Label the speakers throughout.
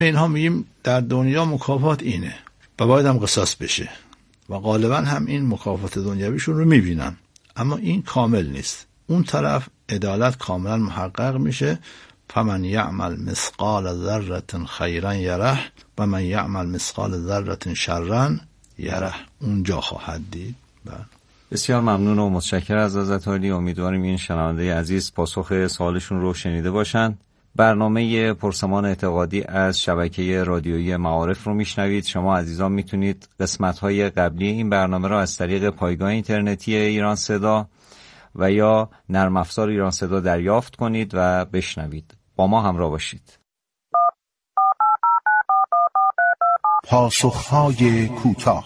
Speaker 1: اینها میگیم در دنیا مکافات اینه و باید هم قصاص بشه و غالبا هم این مکافات دنیویشون رو میبینن، اما این کامل نیست. اون طرف عدالت کاملا محقق میشه. فمن یعمل مثقال ذره خیرا یره و من یعمل مثقال ذره شرا یره. اونجا خواهد دید.
Speaker 2: بسیار ممنون و متشکر از حضرت عالی. امیدواریم این شنونده عزیز پاسخ سوالشون رو شنیده باشن. برنامه پرسمان اعتقادی از شبکه رادیویی معارف رو میشنوید. شما عزیزان میتونید قسمت‌های قبلی این برنامه را از طریق پایگاه اینترنتی ایران صدا و یا نرم افزار ایران صدا دریافت کنید و بشنوید. با ما همراه باشید.
Speaker 3: پاسخ‌های کوتاه.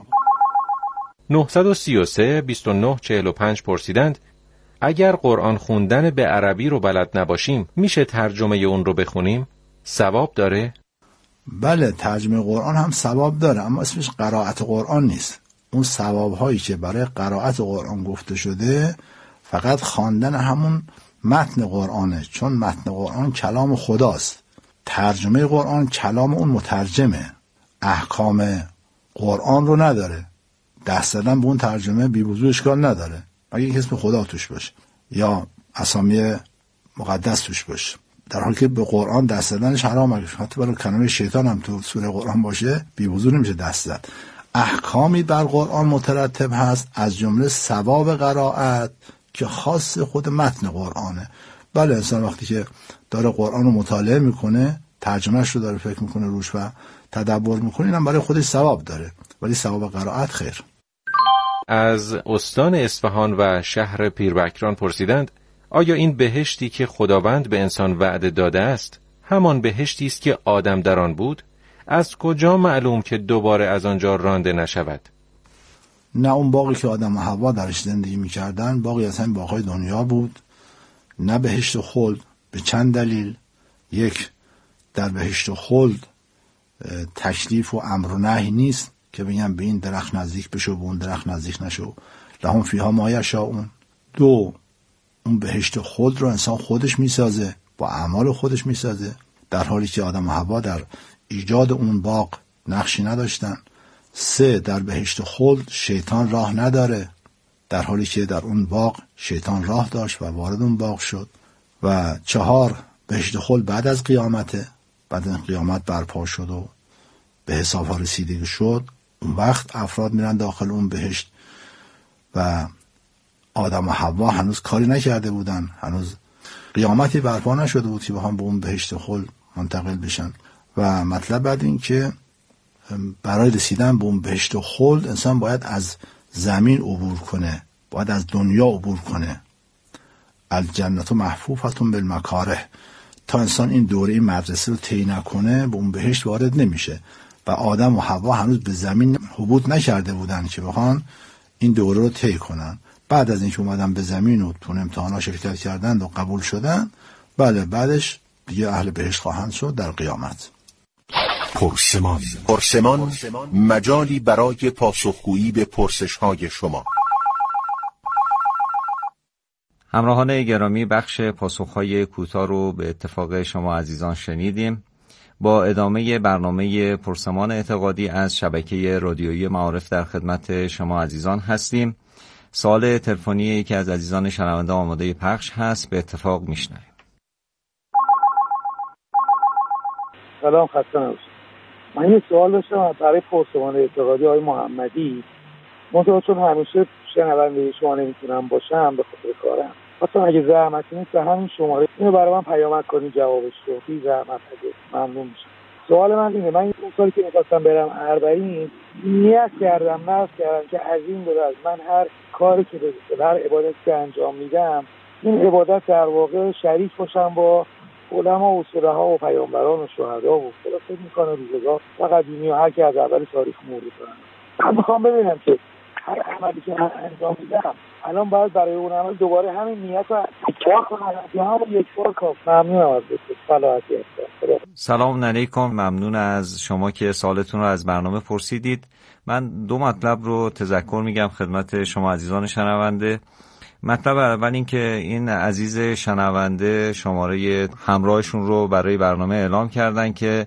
Speaker 4: 933 29 45 پرسیدند اگر قرآن خوندن به عربی رو بلد نباشیم میشه ترجمه اون رو بخونیم؟ ثواب داره؟
Speaker 1: بله، ترجمه قرآن هم ثواب داره، اما اسمش قرائت قرآن نیست. اون ثواب هایی که برای قرائت قرآن گفته شده فقط خواندن همون متن قرآنه، چون متن قرآن کلام خداست. ترجمه قرآن کلام اون مترجمه، احکام قرآن رو نداره. دست زدن به اون ترجمه بی وضوح اشکال نداره، مگه اینکه اسم خدا توش باشه یا اسامی مقدس توش باشه، در حالی که به قرآن دست زدنش حرامه. حتی برای کلمه شیطان هم تو سوره قرآن باشه بی وضوح نمیشه دست زد. احکامی بر قرآن مترتب هست، از جمله ثواب قرائت که خاص خود متن قرآنه. بله، انسان وقتی که داره قرآن رو مطالعه میکنه، ترجمهش رو داره فکر میکنه روش و تدبر میکنه، اینم برای خودش ثواب داره، ولی ثواب قرائت خیر.
Speaker 4: از استان اصفهان و شهر پیربکران پرسیدند آیا این بهشتی که خداوند به انسان وعده داده است همان بهشتی است که آدم در آن بود؟ از کجا معلوم که دوباره از آنجا رانده نشود؟
Speaker 1: نه، اون باغی که آدم و حوا درش زندگی میکردن باغی از همین باغ‌های دنیا بود، نه بهشت خلد. به چند دلیل. یک، در بهشت خلد تکلیف و امر و نهی نیست که بگم به این درخت نزدیک بشو به اون درخت نزدیک نشو. لهم فیها ما یشاءون. دو، اون بهشت خلد رو انسان خودش میسازه، با اعمال خودش میسازه، در حالی که آدم و حوا در ایجاد اون باغ نقشی نداشتن. سه، در بهشت خلد شیطان راه نداره، در حالی که در اون باغ شیطان راه داشت و وارد اون باغ شد. و چهار، بهشت خلد بعد از قیامته، بعد از قیامت برپا شد و به حساب ها رسیدگی شد، اون وقت افراد میرن داخل اون بهشت و آدم و حوا هنوز کاری نکرده بودن، هنوز قیامتی برپا نشده بود که بخوام به اون بهشت خلد منتقل بشن. و مطلب بعد این که برای رسیدن به اون بهشت خلد انسان باید از زمین عبور کنه، باید از دنیا عبور کنه. الجنت محفوفة بالمکاره. تا انسان این دوره مدرسه رو طی نکنه به اون بهشت وارد نمیشه. و آدم و حوا هنوز به زمین هبوط نکرده بودن که بخوان این دوره رو طی کنن. بعد از اینکه اومدن به زمین و تو امتحانا شرکت کردند و قبول شدن، بله، بعدش دیگه اهل بهشت خواهند شد در قیامت.
Speaker 3: پرسمان مجالی برای پاسخگویی به پرسش‌های شما.
Speaker 2: همراهان گرامی، بخش پاسخ‌های کوتاه رو به اتفاق شما عزیزان شنیدیم. با ادامه برنامه پرسمان اعتقادی از شبکه رادیویی معارف در خدمت شما عزیزان هستیم. سوال تلفنی که از عزیزان شنونده آماده پخش هست، به اتفاق میشنویم.
Speaker 5: سلام، خسته نباشید. من یه سوال داشتم برای پرسمان اعتقادی آقای محمدی. منتها چون همیشه شنونده شما نمیتونم باشم به خاطر کارم، اصلا اگه زحمتی نیست به همین شماره اینو برای من پیامک کنید جوابش رو، بی زحمت اگه ممنون میشم. سوال من اینه، من این سالی که میخواستم برم اربعین نیت کردم که از این به بعد من هر کاری که به هر عبادتی که انجام میدم این عبادت در واقع شریک باشم با علما و صلحا و پیامبران و شهدا و خلاصه میکنه روزگار و قدیمی و هر که از اول تاریخ مرور کنن. من میخوام ببینم که هر عملی که من انجام میدم الان باید برای اون عمل دوباره همین نیت رو تکرار کنم یا هم یک بار کافی؟ ممنونم از صلاحیتی هستم.
Speaker 2: سلام علیکم، ممنون از شما که سوالتون رو از برنامه پرسیدید. من دو مطلب رو تذکر میگم خدمت شما عزیزان شنونده. مطلب اول این که این عزیز شنونده شماره همراهشون رو برای برنامه اعلام کردن که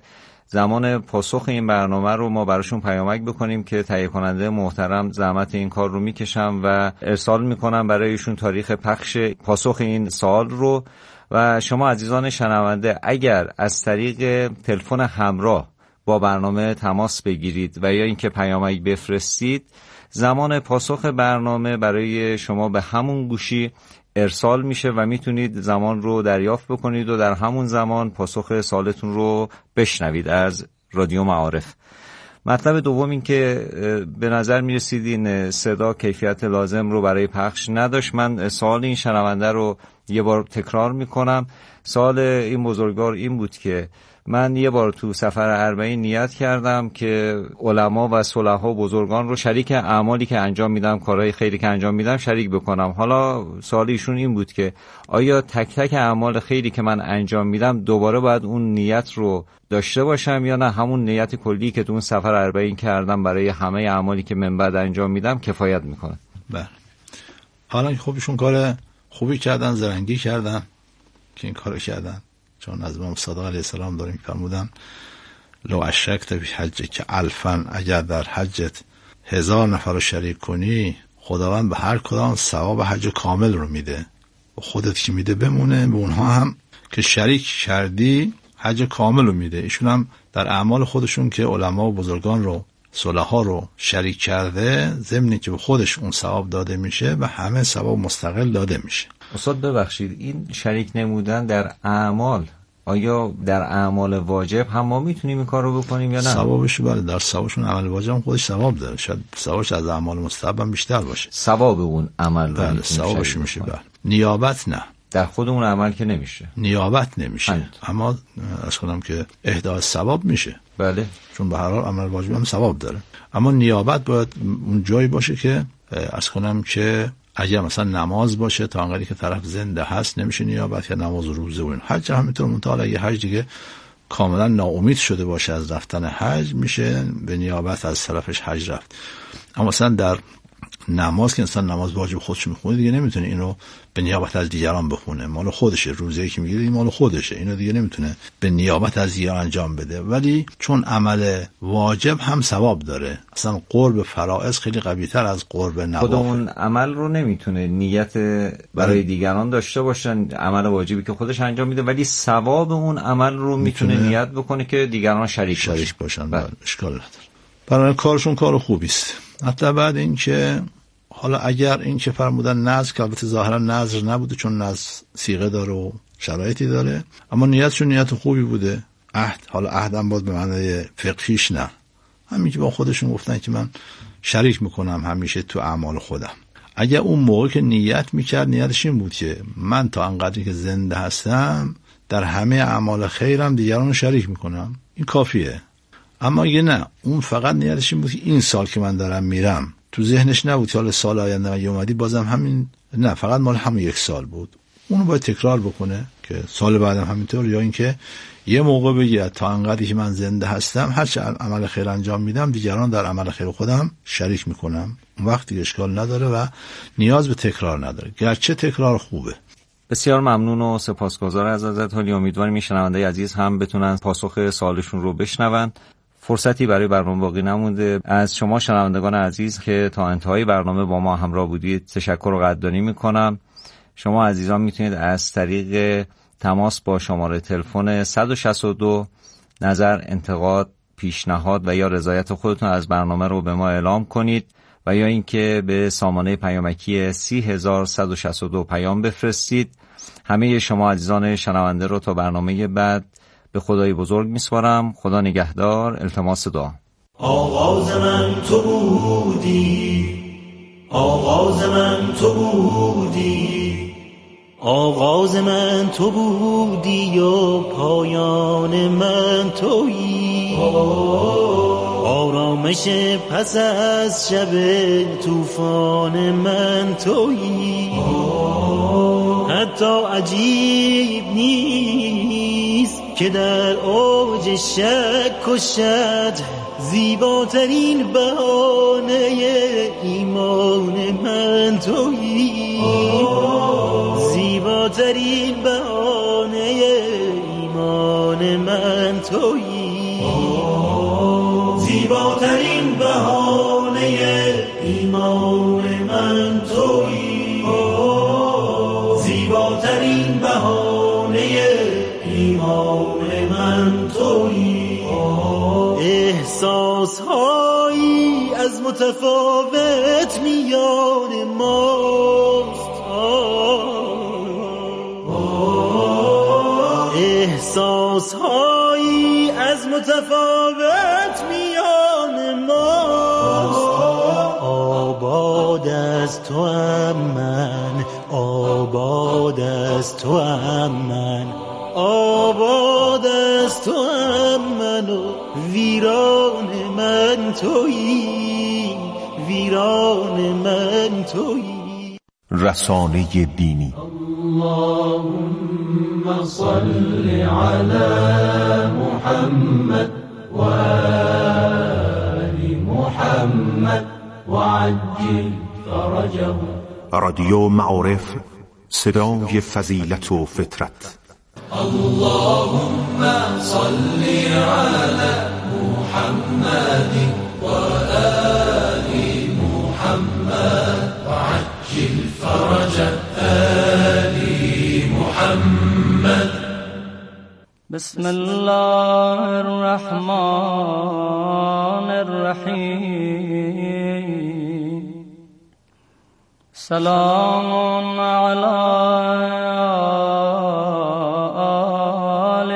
Speaker 2: زمان پاسخ این برنامه رو ما براشون پیامک بکنیم که تهیه کننده محترم زحمت این کار رو میکشم و ارسال میکنم برایشون تاریخ پخش پاسخ این سوال رو. و شما عزیزان شنونده اگر از طریق تلفن همراه با برنامه تماس بگیرید و یا اینکه پیامک بفرستید، زمان پاسخ برنامه برای شما به همون گوشی ارسال میشه و میتونید زمان رو دریافت بکنید و در همون زمان پاسخ سوالتون رو بشنوید از رادیو معارف. مطلب دوم این که به نظر میرسید این صدا کیفیت لازم رو برای پخش نداشت. من سوال این شنونده رو یه بار تکرار میکنم. سوال این بزرگوار این بود که من یه بار تو سفر اربعین نیت کردم که علما و صلحا بزرگان رو شریک اعمالی که انجام میدم، کارهای خیری که انجام میدم شریک بکنم. حالا سوال ایشون این بود که آیا تک تک اعمال خیری که من انجام میدم دوباره باید اون نیت رو داشته باشم یا نه همون نیت کلی که تو اون سفر اربعین کردم برای همه اعمالی که من بعد انجام میدم کفایت میکنه؟
Speaker 1: بله. حالا خب ایشون کار خوبی کردن، زرنگی کردن که این کارو کردن، چون از امام صادق علیه السلام داریم فرمودن لو اشرکت فی حجک الفا، اگر در حجت 1000 نفر رو شریک کنی خداوند به هر کدام ثواب حج کامل رو میده و خودت که میده بمونه، به اونها هم که شریک کردی حج کامل رو میده. ایشون هم در اعمال خودشون که علما و بزرگان رو صلحا رو شریک کرده، ضمنی که به خودش اون ثواب داده میشه و همه ثواب مستقل داده میشه.
Speaker 2: استاد ببخشید، این شریک نمودن در اعمال، آیا در اعمال واجب هم ما میتونیم این کار رو بکنیم یا نه؟
Speaker 1: ثوابش بله، در ثوابشون عمل واجب هم خودش ثواب داره، شاید ثوابش از اعمال مستحب هم بیشتر باشه.
Speaker 2: ثواب اون عمل
Speaker 1: بله ثوابش میشه. بله نیابت نه،
Speaker 2: در خود اون عمل که نمیشه،
Speaker 1: نیابت نمیشه، اما از خودم که اهدای ثواب میشه.
Speaker 2: بله،
Speaker 1: چون به هر حال عمل واجب هم ثواب داره، اما نیابت باید اون جایی باشه که از کنم که اگر مثلا نماز باشه تا انقدری که طرف زنده هست نمیشه نیابت، یا نماز و روزه و این. حج همینطور، منتها اگه حج دیگه کاملا ناامید شده باشه از رفتن حج، میشه به نیابت از طرفش حج رفت. اما مثلا در نماز که انسان نماز واجب خودش میخونه دیگه نمیتونه اینو به نیابت از دیگران بخونه، مال خودشه. روزه‌ای که میگیره این مال خودشه، اینو دیگه نمیتونه به نیابت از دیگران انجام بده. ولی چون عمل واجب هم ثواب داره، اصلا قرب فرائض خیلی قوی‌تر از قرب نوافل.
Speaker 2: خود اون عمل رو نمیتونه نیت برای دیگران داشته باشن، عمل واجبی که خودش انجام میده، ولی ثواب اون عمل رو میتونه نیت بکنه که دیگران شریک باشن.
Speaker 1: بله اشکال نداره. برای کارشون کار خوبی است. حتی بعد این که حالا اگر این که فرمودن نذر، که البته ظاهرا نذر نبوده چون نذر صیغه داره و شرایطی داره، اما نیتشون نیت خوبی بوده. عهد، حالا عهد هم باید به معنای فقهیش نه، همین که با خودشون گفتن که من شریک میکنم همیشه تو اعمال خودم. اگر اون موقع که نیت میکرد نیتش این بود که من تا انقدری که زنده هستم در همه اعمال خیرم دیگران رو شریک میکنم، این کافیه. اما اگه نه، اون فقط نیتش این بود که این سال که من دارم میرم، تو ذهنش نبود که حالا سال آینده من اومدی بازم همین، نه فقط مال همون یک سال بود. اونو باید تکرار بکنه که سال بعدم همینطور، یا اینکه یه موقع بگه تا انقدری که من زنده هستم هر چه عمل خیر انجام میدم دیگران در عمل خیر خودم شریک میکنم. اون وقتی اشکال نداره و نیاز به تکرار نداره، گرچه تکرار خوبه.
Speaker 2: بسیار ممنون و سپاسگزار از حضرت عالی. امیدواریم این شنونده عزیز هم بتونن پاسخ سوالشون رو بشنون. فرصتی برای برنامه باقی نمونده. از شما شنوندگان عزیز که تا انتهای برنامه با ما همراه بودید تشکر و قدردانی میکنم. شما عزیزان میتونید از طریق تماس با شماره تلفن 162 نظر، انتقاد، پیشنهاد و یا رضایت خودتون از برنامه رو به ما اعلام کنید و یا اینکه به سامانه پیامکی 30162 پیام بفرستید. همه شما عزیزان شنونده رو تا برنامه بعد به خدای بزرگ میسپارم. خدا نگهدار. التماس دعا.
Speaker 6: آغاز من تو بودی، آغاز من تو بودی، آغاز من تو بودی و پایان من تویی، آرامش پس از شب طوفان من تویی. حتی عجیب نیست که در اوج شک و شد زیباترین بهانه ایمان من تویی، زیباترین بهانه ایمان من تویی. زیباترین بهانه ایمان من تویی، زیباترین بهانه ایمان من تویی. احساسهایی از متفاوت میان ماست، احساسهایی از متفاوت میان ماست. آباد از تو ام من، آباد از تو ام من، آباد از تو ام من و ویران من تویی، ویران من تویی.
Speaker 3: رسانه دینی.
Speaker 6: اللهم صل علی محمد و آل محمد و عجل فرجه.
Speaker 3: رادیو معارف، صدای فضیلت و فطرت.
Speaker 6: اللهم صل علی محمد و آل محمد و عجل فرج آل محمد. بسم الله الرحمن الرحیم. سلام علی آل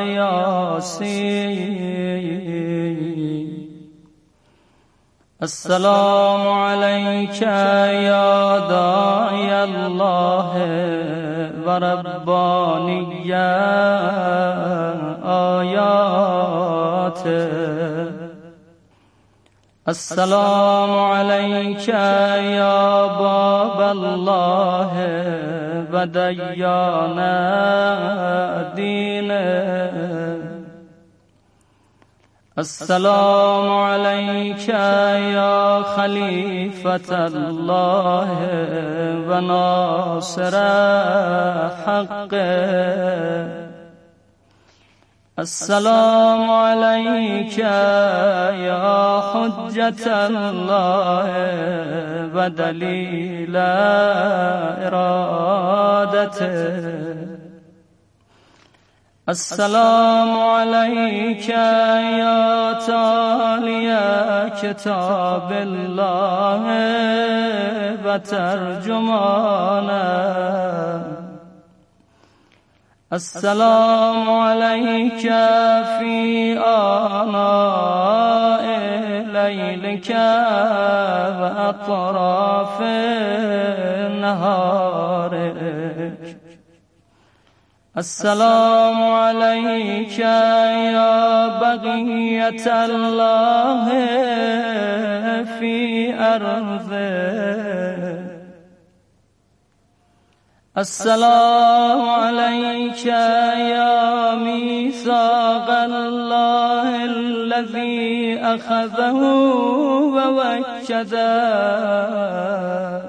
Speaker 6: یاسین. السلام علیک یا داعی الله و ربانی آیاته. السلام علیک یا باب الله و دیان دینه. السلام علیک یا خلیفة الله و ناصر حق. السلام علیک یا حجة الله و دلیل ارادته. السلام علیک یا تالی کتاب الله و ترجمانه. السلام علیک فی آناء لیلک و اطراف نهارک. السلام علیک یا بقیة الله فی ارضه. السلام علیک یا میثاق الله الذی اخذه و وکده.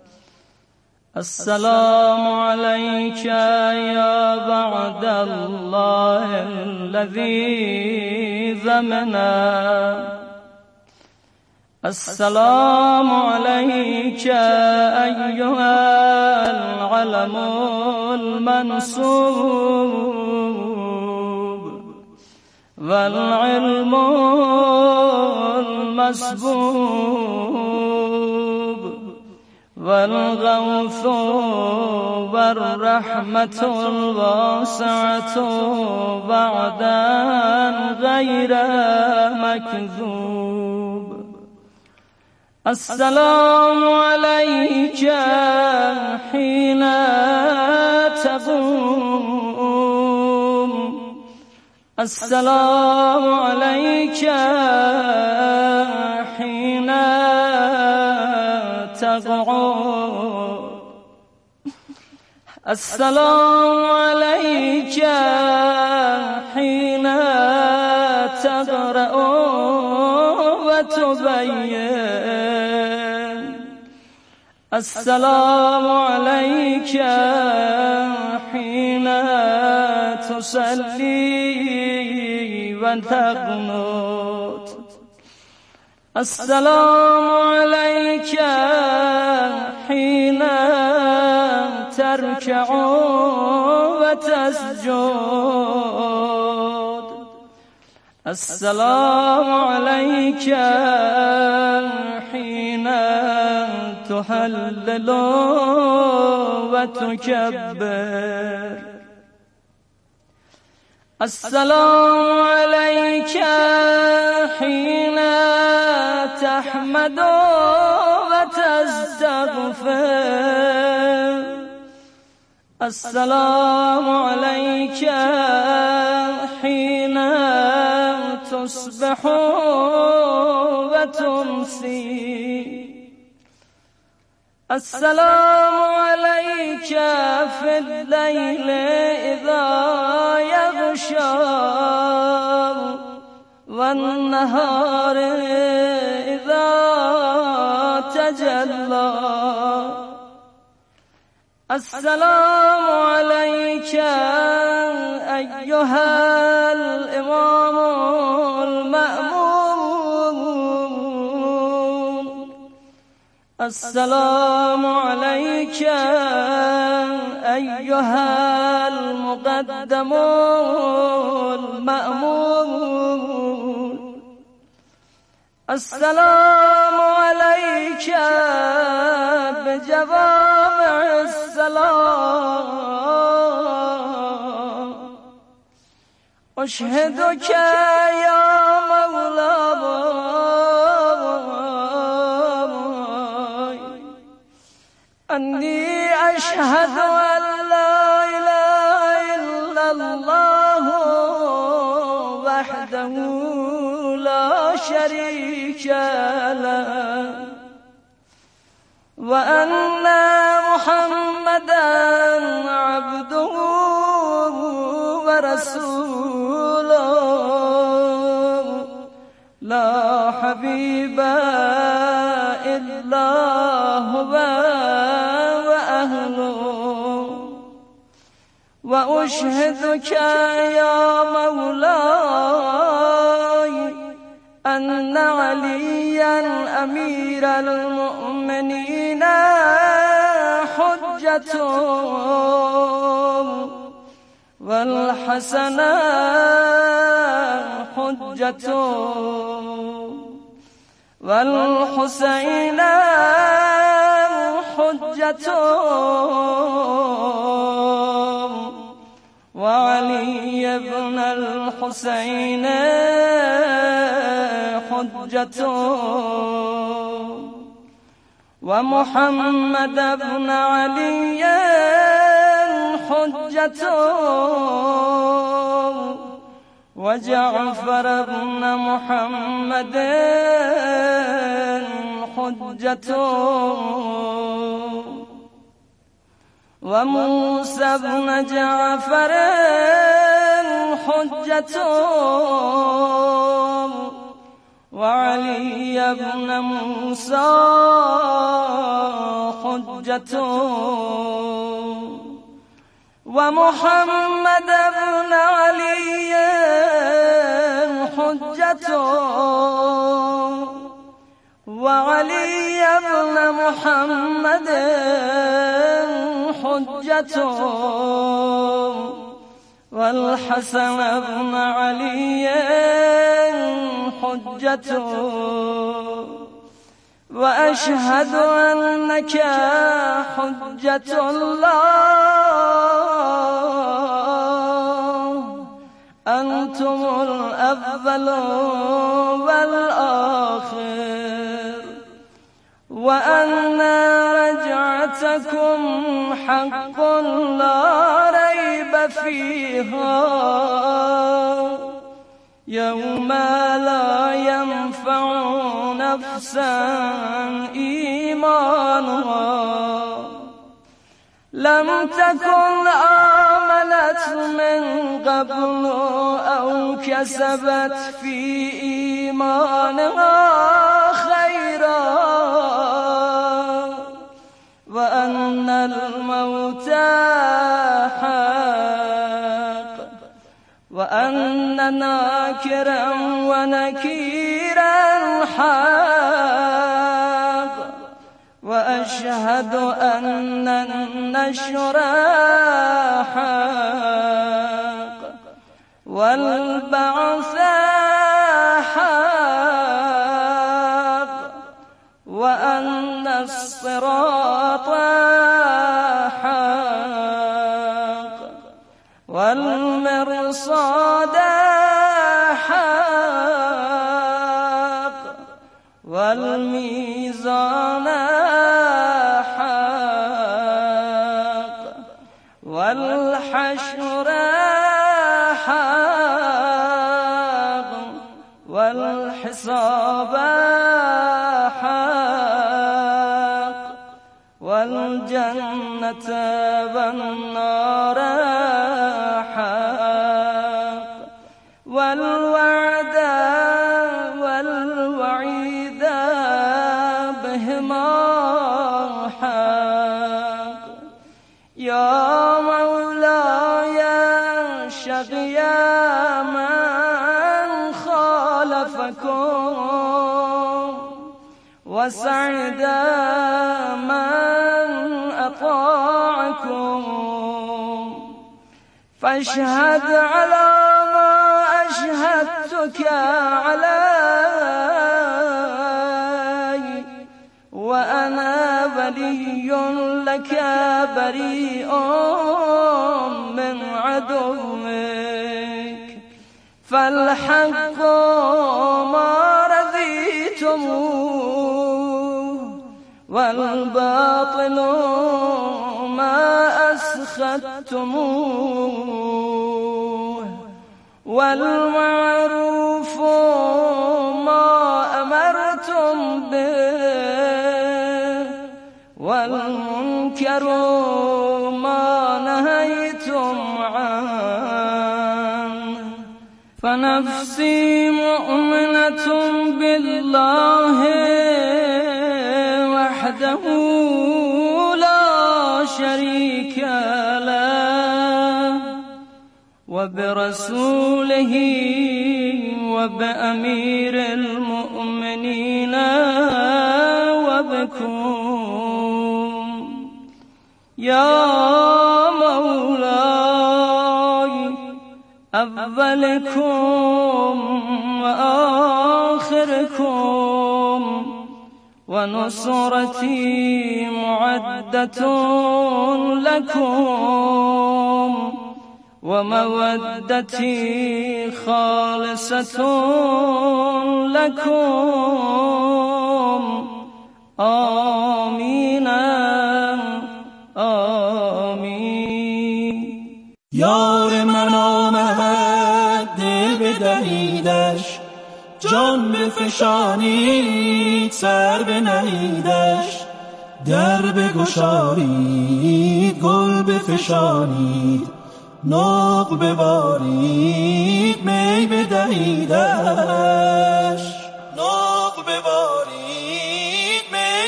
Speaker 6: السلام علیک یا وعد الله الذی ضمنه. السلام علیک ایها العلم المنصوب والعلم المسبوب والغوث والرحمة الواسعة بعدا غير مكذوب. السلام عليك حين تقوم. السلام عليك حين تقعد. السلام عليك حين تقرأ وتبين. السلام عليك حين تصلي تقنط. السلام عليك حين تركع وتسجد. السلام عليك حين تهلل وتكبر. السلام عليك حين تحمد وتستغفر. السلام عليك حين تصبح وتمسي. السلام عليك في الليل إذا يغشى والنهار إذا تجلى. السلام عليك أيها الإمام المأمون. السلام عليك أيها المقدم المأمون. السلام عليك بجوامع السلام. أشهدك يا مولاي أني أشهد أن لا إله إلا الله وحده لا شريك له وأن محمدا عبده ورسوله لا حبيب إلا هو وأهله. وأشهدك يا مولاي أن عليا أمير المؤمنين حجة والحسن حجة والحسين حجة وعلي بن الحسين حجة ومحمد بن علي حجة وجعفر بن محمد حجة وموسى بن جعفر حجة وعلي بن موسى حجة ومحمد بن علي حجة وعلي بن محمد حجة والحسن بن علي حجة وأشهد أنك حجة الله أنتم الأول والآخر وأن رجعتكم حق لا ريب فيها يوم لا ينفع نفسا إيمانها لم تكن آمنت من قبل أو كسبت في إيمانها خيرا وأن الموت حق وأن ناكرا ونكيرا حق وأشهد أن النشر حق والبعث حق وأن الصراط حق والمرصاد حق والميزان حق والحشر حق والحساب حق والجنة والنار حق والوعد والوعيد بهما حق يا مولاي شقي من خالفكم وسعد من أطاعكم فاشهد على ما أشهدتك علي وأنا ولي لك بريء من عدوك فالحق ما رضيتموه والباطل ما أسخطتموه والمعروف ما أمرتم به والمنكر ما نهيتم عنه فنفسي مؤمنة بالله وحده لا شريك له وبرسوله وبأمير المؤمنين وبكم يا مولاي أولكم وآخركم ونصرتي معدة لكم ومودتي خالصة لكم آمين آمین.
Speaker 7: یار من آمد دل بدهیدش، جان بفشانید سر بنهیدش، در بگشارید گل بفشانید، نقل ببارید می بدهیدش، نقل ببارید می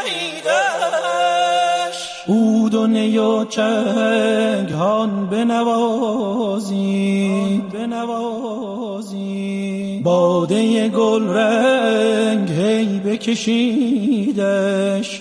Speaker 7: بدهیدش. عود و نی و چنگ هان بنوازید، باده گل رنگ هی بکشیدش،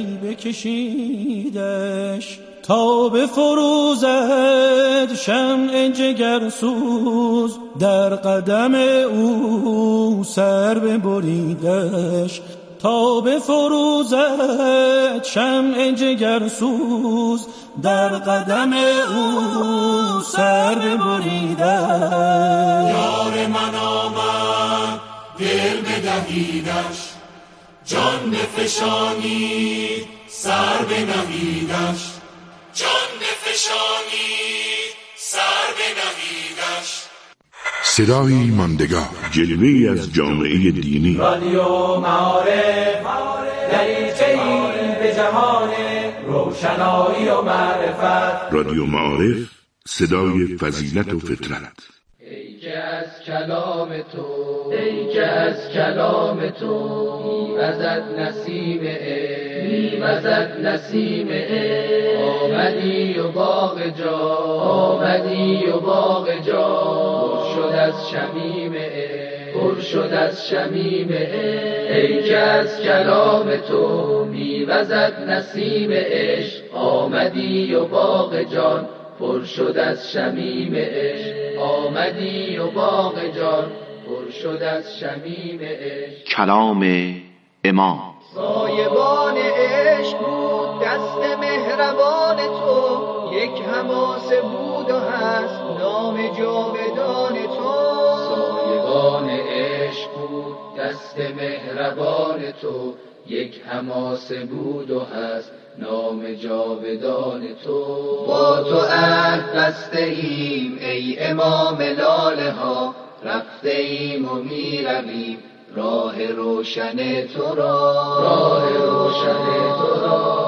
Speaker 7: تا بفروزد شمع جگرسوز، در قدم او سر ببریدش، تا بفروزد شمع جگرسوز، در قدم او سر ببریدش.
Speaker 8: یار من آمد دل بدهیدش، جان بفشانید سر بنهیدش، جان بفشانید سر بنهیدش.
Speaker 3: صدای ماندگار، جلوه‌ای از جامعه دینی.
Speaker 9: رادیو معارف، دریچه‌ای به جهان روشنایی و معرفت.
Speaker 3: رادیو معارف، صدای فضیلت و فطرت.
Speaker 9: ای که از کلام تو، ای که از کلام تو میوزد نسیم عشق، میوزد نسیم عشق. آمدی و باغ جا، آمدی و باغ جا شد از شمیم عشق، پر شد از شمیم عشق. ای که از کلام تو میوزد نسیم عشق، آمدی و باغ جان پر شد از شمیم عشق، آمدی و باغ جان پر شد از شمیم عشق.
Speaker 3: کلام امام.
Speaker 10: سایبان عشق بود دست مهربان تو، یک حماسه بود و هست نام جاودان تو.
Speaker 9: سایبان عشق بود دست مهربان تو، یک حماسه بود و هست نام جاودان تو. با تو عهد بسته ایم ای امام لاله ها، رفته ایم و می رویم راه روشن تو را، راه روشن تو را.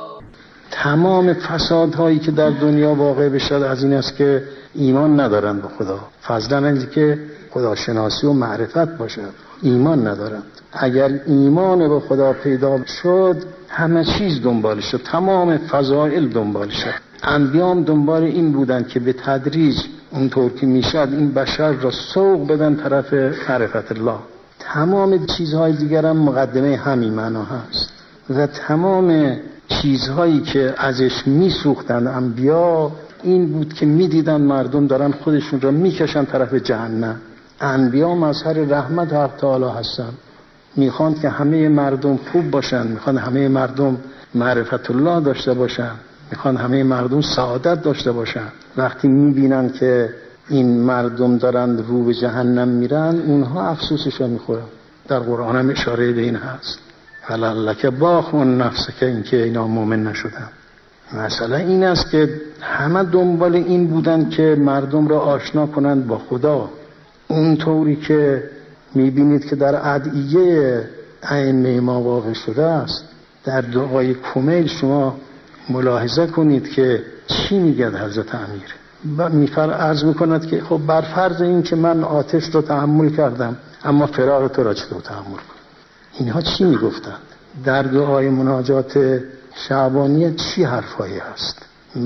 Speaker 11: تمام فسادهایی که در دنیا واقع بشد از این است که ایمان ندارند به خدا، فضلا از که خداشناسی و معرفت باشد، ایمان ندارند. اگر ایمان به خدا پیدا شد همه چیز دنبال شد، تمام فضائل دنبال شد. انبیام دنبال این بودند که به تدریج اونطور که میشد این بشر را سوق بدن طرف معرفت الله. تمام چیزهای دیگر هم مقدمه همین معنا هست و تمام چیزهایی که ازش میسوختند انبیا این بود که میدیدن مردم دارن خودشون را میکشن طرف جهنم. انبیا مظهر رحمت حق تعالی هستن، میخوان که همه مردم خوب باشن، میخوان همه مردم معرفت الله داشته باشن، میخوان همه مردم سعادت داشته باشن. وقتی میبینن که این مردم دارن رو به جهنم میرن اونها افسوسش رو میخورن. در قرآن هم اشاره به این هست فلعلک باخع نفسک، این که اینا مؤمن نشدن. مثلا این است که همه دنبال این بودن که مردم را آشنا کنند با خدا، اونطوری که میبینید که در ادعیه ائمه ما واقع شده است. در دعای کمیل شما ملاحظه کنید که چی میگه حضرت امیر و عرض میکند که خب بر فرض این که من آتش رو تحمل کردم اما فراق تو را چطور تحمل کنم. اینها چی میگفتند در دعای مناجات شعبانیه؟ چی حرفایی هست؟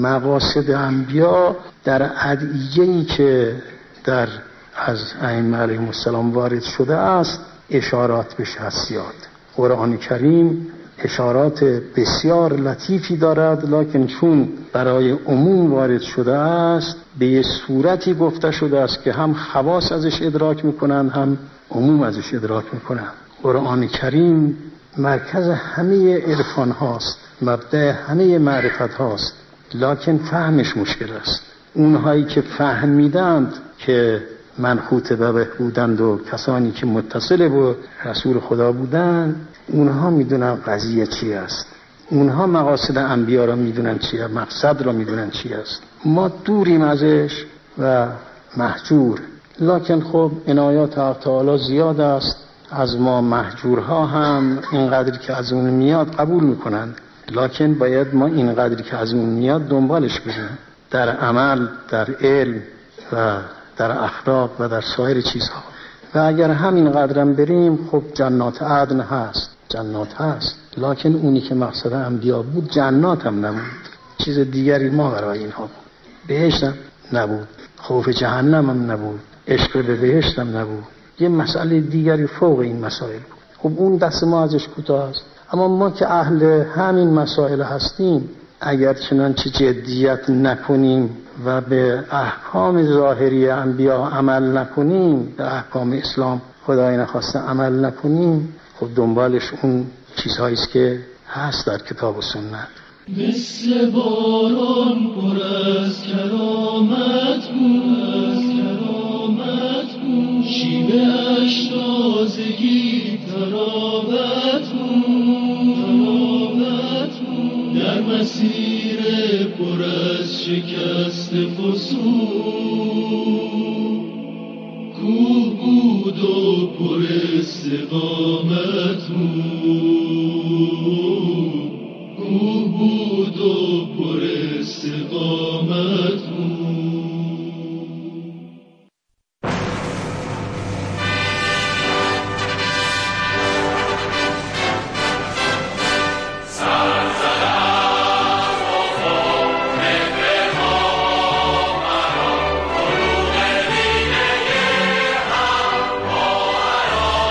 Speaker 11: مقاصد انبیا در ادعیه‌ای که در از ائمه علیهم السلام وارد شده است اشارات بهش هست زیاد. قرآن کریم اشارات بسیار لطیفی دارد، لکن چون برای عموم وارد شده است به یه صورتی گفته شده است که هم خواص ازش ادراک میکنن هم عموم ازش ادراک میکنن. قرآن کریم مرکز همه عرفان هاست، مبدأ همه معرفت هاست، لکن فهمش مشکل است. اونهایی که فهمیدند که منحوت به بودند و کسانی که متصل با رسول خدا بودند اونها میدونن قضیه چی است، اونها مقاصد انبیا را میدونن چیه، مقصد را میدونن چی است. ما دوریم ازش و محجور، لکن خب عنایات حق تعالی زیاد است. از ما محجورها هم اینقدر که از اون میاد قبول میکنن، لکن باید ما اینقدر که از اون میاد دنبالش بریم در عمل، در علم و در اخلاق و در سایر چیزها. و اگر همین قدرم بریم خب جنات عدن هست، جنات هست، لکن اونی که مقصد انبیا بود جنات هم نبود، چیز دیگری ما برای اینها بود. بهشت هم نبود، خوف جهنم هم نبود، عشق به بهشت هم نبود، یه مسئله دیگری فوق این مسائل بود. خب اون دست ما ازش کوتاه است. اما ما که اهل همین مسائل هستیم اگر چنانچه جدیت نکنیم و به احکام ظاهری انبیا عمل نکنیم، به احکام اسلام خدای نخواسته عمل نکنیم، خب دنبالش اون چیزهایی است که هست در کتاب و سنت.
Speaker 7: مثل باران پر از کرامت بود، شیوه اش تازگی تراوت بود، در مسیر پر از شکست فسون کوه بود و پر استقامت بود.